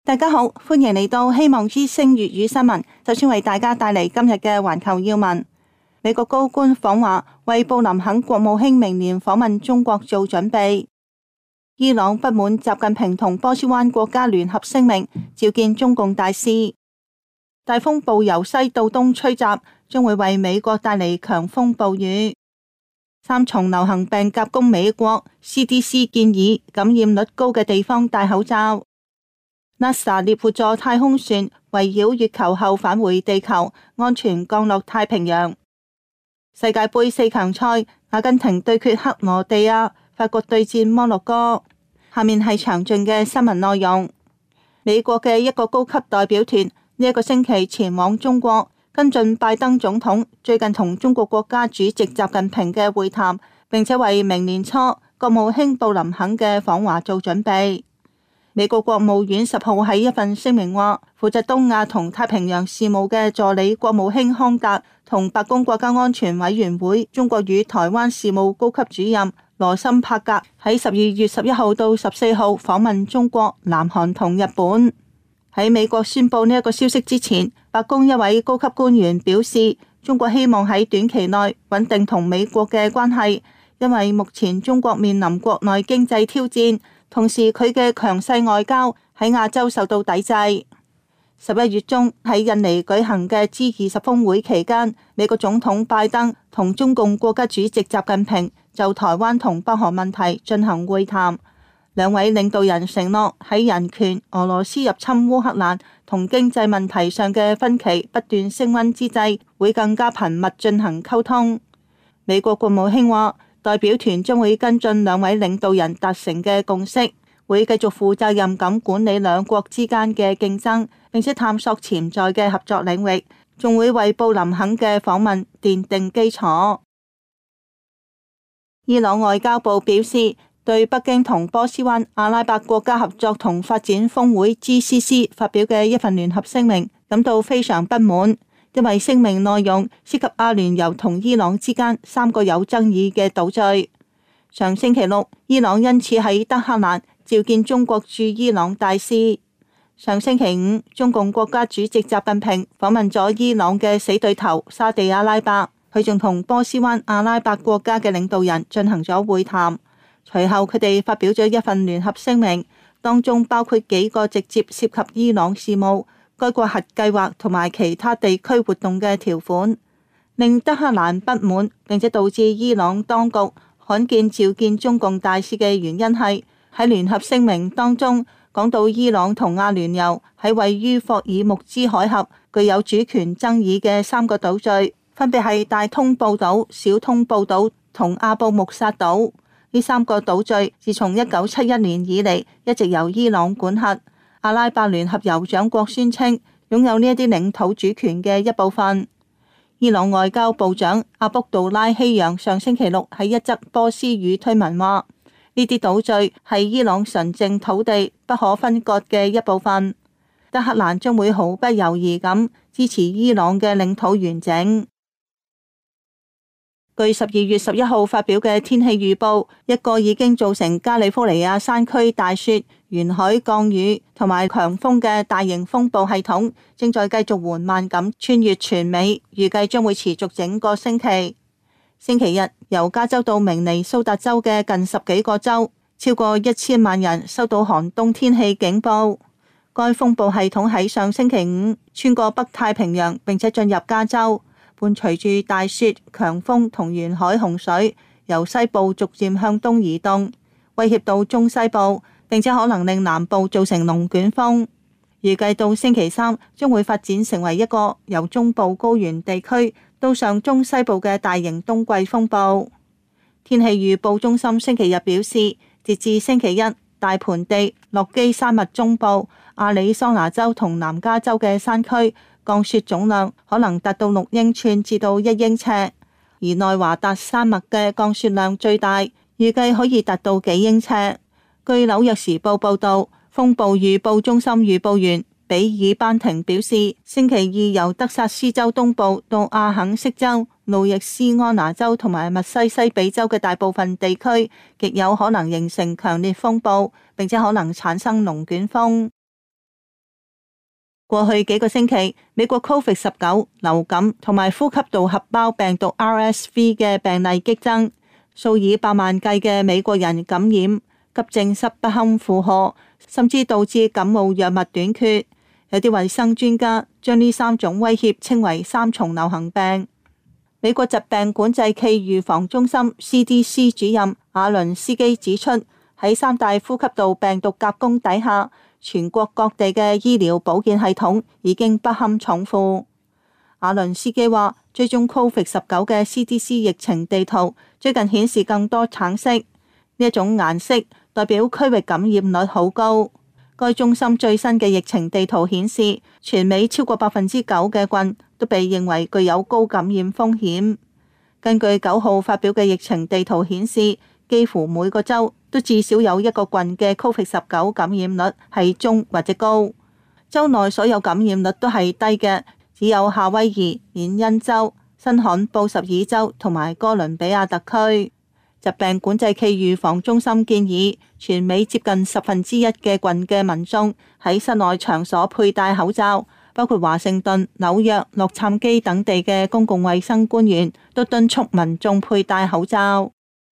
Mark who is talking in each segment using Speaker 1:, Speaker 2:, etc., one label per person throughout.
Speaker 1: 大家好，歡迎嚟到希望之聲粵語新聞。首先為大家帶嚟今日嘅環球要聞。美國高官訪華，為布林肯國務卿明年訪問中國做準備。伊朗不滿習近平同波斯灣國家聯合聲明，召見中共大使。大風暴由西到東吹襲，將會為美國帶嚟強風暴雨。3重流行病夾攻美國 ，CDC 建議感染率高嘅地方戴口罩。NASA 獵戶座太空船圍繞月球後返回地球，安全降落太平洋。世界盃4強賽，阿根廷對決克羅地亞，法國對戰摩洛哥。下面係詳盡嘅新聞內容。美國嘅一個高級代表團呢一個星期前往中國，跟進拜登總統最近同中國國家主席習近平嘅會談，並且為明年初國務卿布林肯嘅訪華做準備。美國國務院10號喺一份聲明話，負責東亞同太平洋事務嘅助理國務卿康達同白宮國家安全委員會中國與台灣事務高級主任羅森柏格喺12月11號到14號訪問中國、南韓同日本。喺美國宣布呢一個消息之前，白宮一位高級官員表示，中國希望喺短期內穩定同美國嘅關係，因為目前中國面臨國內經濟挑戰。同時，佢嘅強勢外交喺亞洲受到抵制。11月中喺印尼舉行嘅 G20 峰會期間，美國總統拜登同中共國家主席習近平就台灣同北韓問題進行會談。兩位領導人承諾喺人權、俄羅斯入侵烏克蘭同經濟問題上嘅分歧不斷升溫之際，會更加頻密進行溝通。美國國務卿話，代表團將會跟進兩位領導人達成嘅共識，會繼續負責任咁管理兩國之間嘅競爭，並且探索潛在嘅合作領域，仲會為布林肯嘅訪問奠定基礎。伊朗外交部表示，對北京同波斯灣阿拉伯國家合作同發展峰會 GCC 發表嘅一份聯合聲明感到非常不滿。因為聲明內容涉及阿聯酋同伊朗之間3個有爭議嘅島嶼。上星期六，伊朗因此喺德黑蘭召見中國駐伊朗大使。上星期五，中共國家主席習近平訪問咗伊朗嘅死對頭沙地阿拉伯，佢仲同波斯灣阿拉伯國家嘅領導人進行咗會談。隨後佢哋發表咗一份聯合聲明，當中包括幾個直接涉及伊朗事務、該國核計劃同埋其他地區活動嘅條款，令德黑蘭不滿，並且導致伊朗當局罕見召見中共大使嘅原因係喺聯合聲明當中講到伊朗同阿聯酋喺位於霍爾木茲海峽具有主權爭議嘅3個島嶼，分別係大通布島、小通布島同阿布穆薩島。呢3個島嶼自從1971年以嚟一直由伊朗管轄。阿拉伯聯合酋長國宣稱擁有呢一啲領土主權嘅一部分。伊朗外交部長阿卜杜拉希揚上星期六喺一則波斯語推文話：呢啲島嶼係伊朗純正土地不可分割嘅一部分。德黑蘭將會毫不猶豫咁支持伊朗嘅領土完整。據12月11號發表嘅天氣預報，一個已經造成加利福尼亞山區大雪、沿海降雨同埋強風嘅大型風暴系統正在繼續緩慢咁穿越全美，預計將會持續整個星期。星期日，由加州到明尼蘇達州嘅近10幾個州，超過1000萬人收到寒冬天氣警報。該風暴系統喺上星期五穿過北太平洋，並且進入加州，伴隨住大雪、強風同沿海洪水，由西部逐漸向東移動，威脅到中西部，並且可能令南部造成龍捲風。預計到星期三將會發展成為一個由中部高原地區到上中西部嘅大型冬季風暴。天氣預報中心星期日表示，截至星期一，大盤地、落基山脈中部、亞利桑那州同南加州嘅山區降雪總量可能達到6英寸至到1英尺，而內華達山脈嘅降雪量最大，預計可以達到幾英尺。據紐約時報報道，風暴預報中心預報員比爾班廷表示，星期二由德薩斯州東部到阿肯色州、路易斯安那州同埋密西西比州嘅大部分地區極有可能形成強烈風暴，並且可能產生龍捲風。 過去幾個星期，美國 COVID-19 流感同埋呼吸道合胞病毒 RSV 嘅病例激增，數以百萬計嘅美國人感染，急症室不堪負荷，甚至導致感冒藥物短缺。有啲衛生專家將呢3種威脅稱為3重流行病。美國疾病管制暨預防中心 CDC 主任亞倫斯基指出，喺3大呼吸道病毒夾攻底下，全國各地嘅醫療保健系統已經不堪重負。亞倫斯基話，追蹤 COVID-19 嘅 CDC 疫情地圖最近顯示更多橙色，呢一種顏色代表區域感染率好高。該中心最新嘅疫情地圖顯示，全美超過9%嘅郡都被認為具有高感染風險。根據9號發表嘅疫情地圖顯示，幾乎每個州都至少有一個郡嘅 COVID-19 感染率係中或者高。州內所有感染率都係低嘅，只有夏威夷、緬因州、新罕布什爾州同埋哥倫比亞特區。疾病管制暨預防中心建議，全美接近1/10嘅郡嘅民眾喺室內場所佩戴口罩，包括華盛頓、紐約、洛杉磯等地嘅公共衛生官員都敦促民眾佩戴口罩。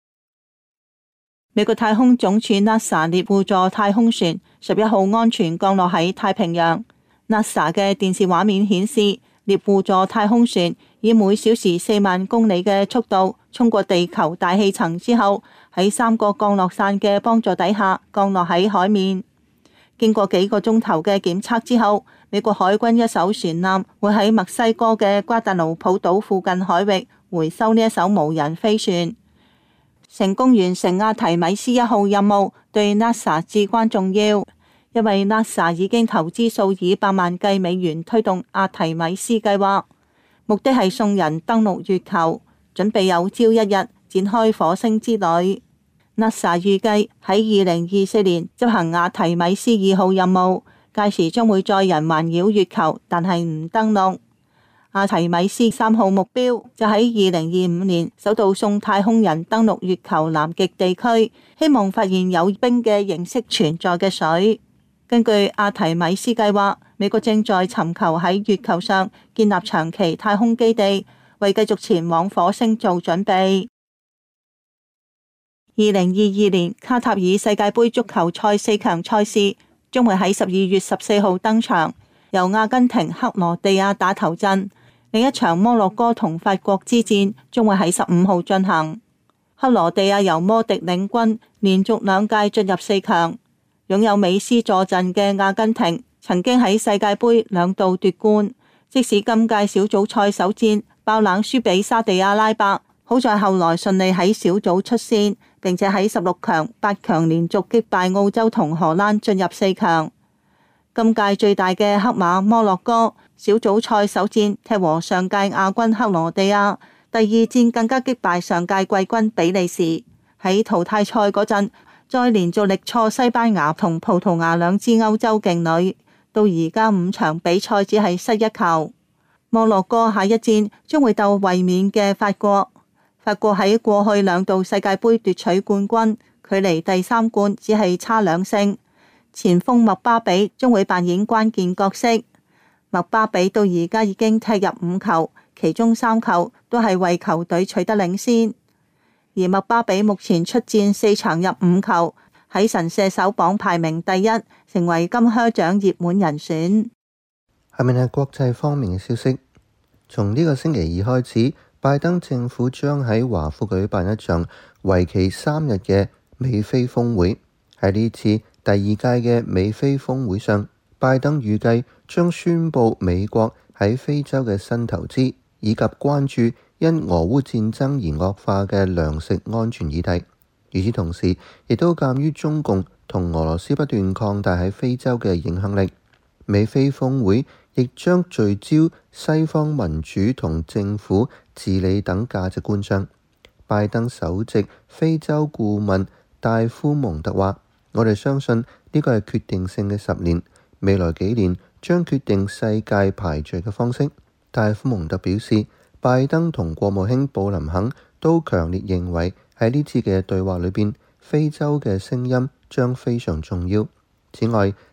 Speaker 1: 美國太空總署 NASA 獵戶座太空船11號安全降落喺太平洋。NASA 嘅電視畫面顯示，獵戶座太空船以每小時4萬公里嘅速度衝過地球大氣層之後，喺3個降落傘嘅幫助底下降落喺海面。經過幾個鐘頭嘅檢測之後，美國海軍一艘船艦會喺墨西哥嘅瓜達盧普島附近海域回收呢一艘無人飛船。成功完成阿提米斯1號任務對 NASA 至關重要，因為 NASA 已經投資數以百萬計美元推動阿提米斯計劃，目的係送人登陸月球，準備有朝一日展開火星之旅。NASA 預計喺2024年執行阿提米斯2號任務，屆時將會載人環繞月球，但係唔登陸。阿提米斯3號目標就喺2025年首度送太空人登陸月球南極地區，希望發現有冰嘅形式存在嘅水。根據阿提米斯計劃，美國正在尋求喺月球上建立長期太空基地，為繼續前往火星做準備。2022年卡塔爾世界盃足球賽4強賽事將會喺12月14號登場，由阿根廷、克羅地亞打頭陣。另一場摩洛哥同法國之戰將會喺15號進行。克羅地亞由摩迪領軍，連續2屆進入4強。擁有美斯坐鎮嘅阿根廷曾經喺世界盃2度奪冠，即使今屆小組賽首戰爆冷輸俾沙地阿拉伯，好在後來順利喺小組出線，並且喺16強、8強連續擊敗澳洲同荷蘭進入4強。今屆最大嘅黑馬摩洛哥小組賽首戰踢和上屆亞軍克羅地亞，第2戰更加擊敗上屆季軍比利時。喺淘汰賽嗰陣，再連續力挫西班牙同葡萄牙2支歐洲勁旅，到而家5場比賽只係失1球。摩洛哥下一戰將會鬥衛冕嘅法國。法國喺過去2度世界盃奪取冠軍，距離第3冠只係差2勝。前鋒麥巴比將會扮演關鍵角色。麥巴比到而家已經踢入5球，其中3球都係為球隊取得領先。而麥巴比目前出戰4場入5球，喺神射手榜排名第1，成為金靴獎熱門人選。
Speaker 2: 下面係國際方面嘅消息，從呢個星期2開始，拜登政府將喺華府舉辦一場為期3日嘅美非峰會。喺呢次第2屆嘅美非峰會上，拜登預計將宣布美國喺非洲嘅新投資，以及關注因俄烏戰爭而惡化嘅糧食安全議題。與此同時，亦都鑑於中共同俄羅斯不斷擴大喺非洲嘅影響力，美非峰會亦將聚焦西方民主同政府治理等價值觀上。拜登首席非洲顧問戴夫蒙特話：我哋相信呢個係決定性嘅10年，未來幾年將決定世界排序嘅方式。戴夫蒙特表示，拜登同國務卿布林肯都強烈認為喺呢次嘅對話裏邊，非洲嘅聲音將非常重要。此外，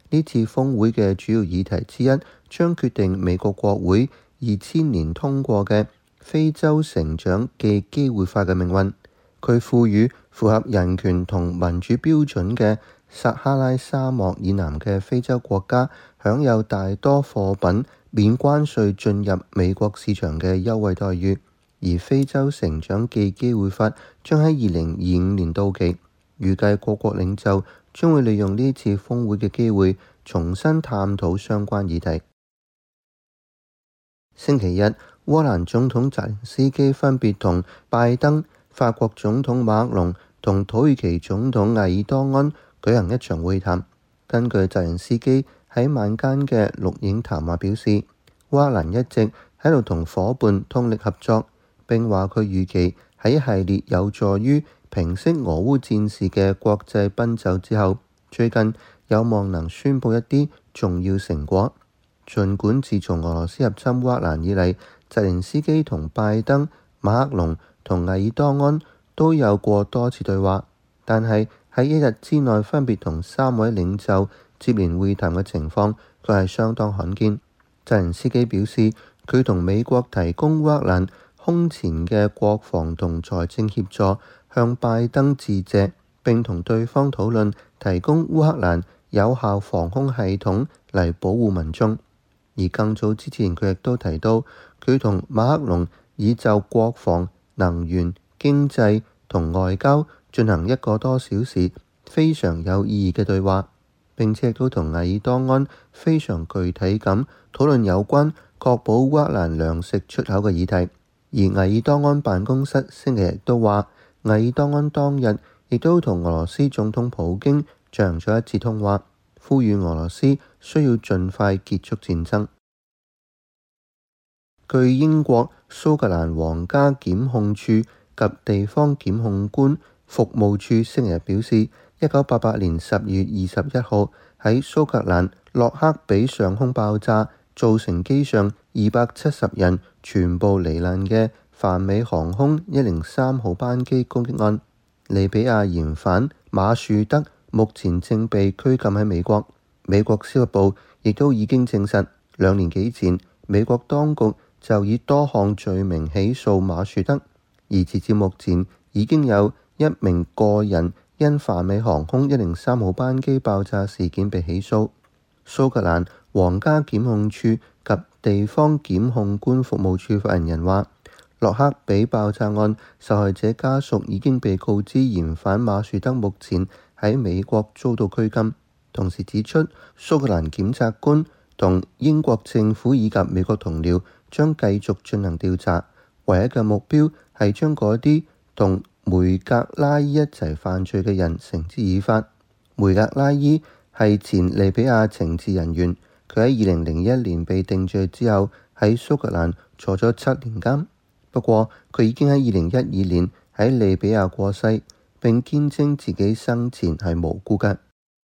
Speaker 2: 呢次峰會嘅主要議題之一將決定美國國會2000年通過嘅非洲成長暨機會法嘅命運。佢賦予符合人權同民主標準嘅撒哈拉沙漠以南嘅非洲國家享有大多貨品免關稅進入美國市場嘅優惠待遇，而非洲成長暨機會法將喺2025年到期。預計各國領袖將會利用呢次峰會嘅機會重新探討相關議題。星期日，烏克蘭總統澤連斯基分別同拜登、法國總統馬克龍同土耳其總統埃爾多安舉行一場會談。根據澤連斯基喺晚間嘅錄影談話表示，烏克蘭一直喺度同夥伴通力合作，並話佢預期喺一系列有助於平息俄烏戰事嘅國際奔走之後，最近有望能宣佈一啲重要成果。儘管自從俄羅斯入侵烏克蘭以嚟，澤連斯基同拜登、馬克龍同埃爾多安都有過多次對話，但係喺一日之內分別同3位領袖接連會談嘅情況，佢係相當罕見。澤連斯基表示，佢同美國提供烏克蘭空前嘅國防同財政協助，向拜登致謝，並同對方討論提供烏克蘭有效防空系統嚟保護民眾。而更早之前，佢亦都提到佢同馬克龍已就國防、能源、經濟同外交進行1個多小時非常有意義嘅對話，並且亦都同埃爾多安非常具體咁討論有關確保烏克蘭糧食出口嘅議題。而埃爾多安辦公室星期日都話，埃爾多安當日亦都同俄羅斯總統普京進行咗一次通話，呼籲俄羅斯需要盡快結束戰爭。據英國蘇格蘭皇家檢控處及地方檢控官服務處星期日表示，1988年12月21號喺蘇格蘭洛克比上空爆炸，造成機上270人全部罹難嘅泛美航空103號班機攻擊案，利比亞嫌犯馬樹德目前正被拘禁喺美國。美國司法部亦都已經證實，2年幾前美國當局就以多項罪名起訴馬樹德，而截至目前已經有1名個人因泛美航空103號班機爆炸事件被起訴。蘇格蘭皇家檢控處及地方檢控官服務處發言人話，洛克比爆炸案受害者家屬已經被告知嫌犯馬樹德目前喺美國遭到拘禁，同時指出蘇格蘭檢察官同英國政府以及美國同僚將繼續進行調查，唯一嘅目標係將嗰啲同梅格拉伊一齊犯罪嘅人繩之以法。梅格拉伊係前利比亞情治人員，佢喺2001年被定罪之後喺蘇格蘭坐咗7年監。不過佢已經喺2012年喺利比亞過世，並堅稱自己生前係無辜嘅。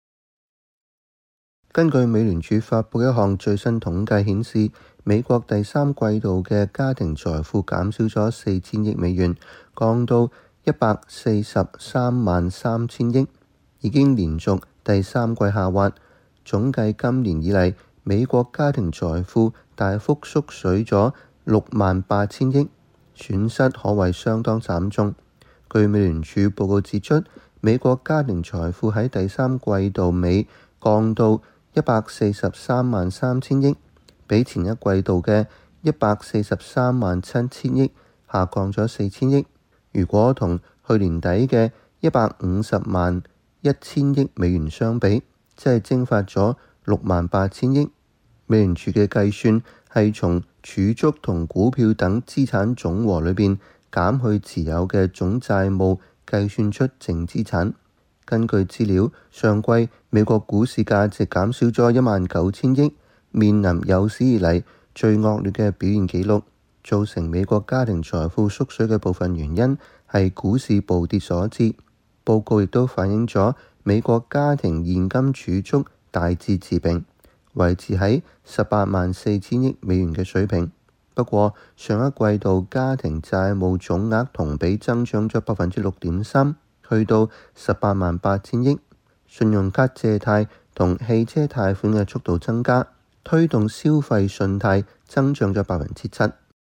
Speaker 2: 根據美聯儲發布一項最新統計顯示，美國第3季度嘅家庭財富減少咗4000億美元，降到143萬3千億，已經連續第3季下滑。總計今年以嚟，美國家庭財富大幅縮水咗6萬8千億，損失可謂相當慘重。據美聯儲報告指出，美國家庭財富喺第3季度尾降到143萬3千億，比前一季度嘅143萬7千億下降咗4千億。如果同去年底嘅150萬1千億美元相比，即係蒸發咗6萬8千億。美聯儲嘅計算係從儲蓄同股票等資產總和裏邊減去持有嘅總債務計算出淨資產。根據資料，上季美國股市價值減少咗19000億，面臨有史以嚟最惡劣嘅表現紀錄。造成美國家庭財富縮水嘅部分原因係股市暴跌所致。報告亦都反映咗美國家庭現金儲蓄大致持平，維持喺18萬4千億美元嘅水平。不過上一季度家庭債務總額同比增長咗6.3%，去到18萬8千億。信用卡借貸同汽車貸款嘅速度增加，推動消費信貸增長咗7%。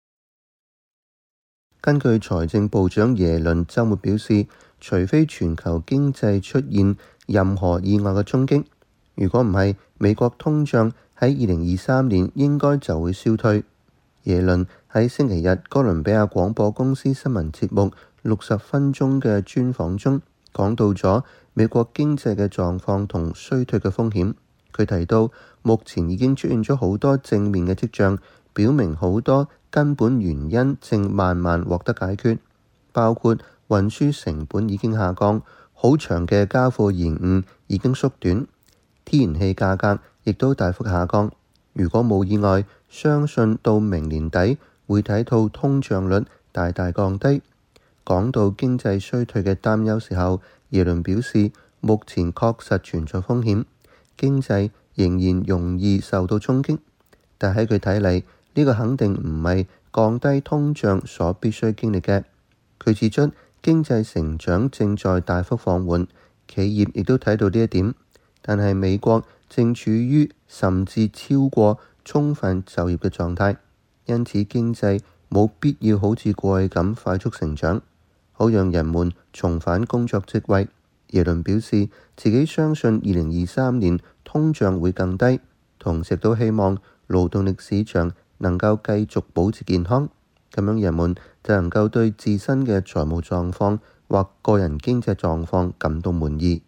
Speaker 2: 根據財政部長耶倫週末表示，除非全球經濟出現任何意外嘅衝擊，如果唔係，美國通脹喺2023年應該就會消退。耶倫喺星期日哥倫比亞廣播公司新聞節目60分鐘嘅專訪中講到咗美國經濟嘅狀況同衰退嘅風險。佢提到，目前已經出現咗好多正面嘅跡象，表明好多根本原因正慢慢獲得解決，包括運輸成本已經下降，好長嘅交貨延誤已經縮短，天然氣價格亦都大幅下降。如果冇意外，相信到明年底會睇到通脹率大大降低。講到經濟衰退嘅擔憂時候，耶倫表示，目前確實存在風險，經濟仍然容易受到衝擊，但喺佢睇嚟，呢個肯定唔係降低通脹所必須經歷嘅。佢指出，經濟成長正在大幅放緩，企業亦都睇到呢一點，但係美國正處於甚至超過充分就業嘅狀態，因此經濟冇必要好似過去咁快速成長，好讓人們重返工作職位。耶倫表示自己相信2023年通脹會更低，同時都希望勞動力市場能夠繼續保持健康，咁樣人們就能夠對自身嘅財務狀況或個人經濟狀況感到滿意。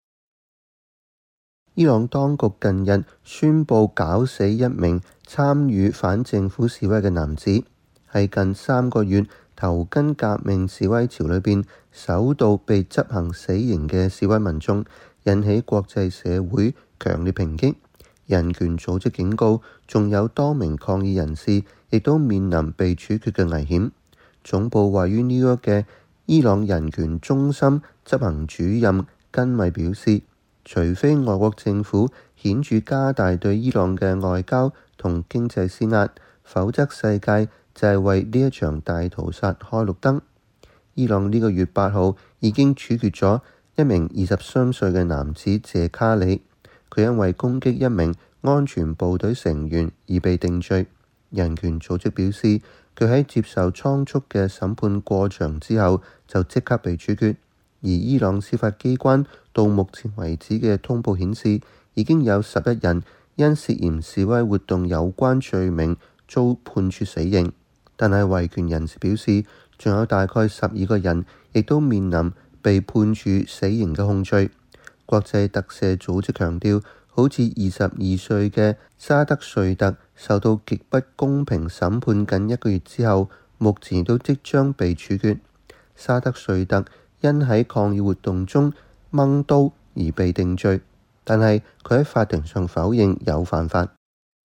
Speaker 2: 伊朗當局近日宣布絞死一名參與反政府示威嘅男子，係近3個月頭巾革命示威潮裏邊首度被執行死刑嘅示威民眾，引起國際社會強烈抨擊。人權組織警告，仲有多名抗議人士亦都面臨被處決嘅危險。總部位於紐約嘅伊朗人權中心執行主任根米表示，除非外國政府顯著加大對伊朗嘅外交同經濟施壓，否則世界就係為呢一場大屠殺開綠燈。伊朗呢個月8號已經處決咗一名23歲嘅男子謝卡里，佢因為攻擊一名安全部隊成員而被定罪。人權組織表示，佢喺接受倉促嘅審判過場之後就即刻被處決。而伊朗司法機關到目前為止嘅通報顯示，已經有11人因涉嫌示威活動有關罪名遭判處死刑，但係維權人士表示，仲有大概12個人亦都面臨被判處死刑嘅控罪。國際特赦組織強調，好似22歲嘅沙德瑞特受到極不公平審判近1個月之後，目前都即將被處決。沙德瑞特因喺抗議活動中掹刀而被定罪，但係佢喺法庭上否認有犯法。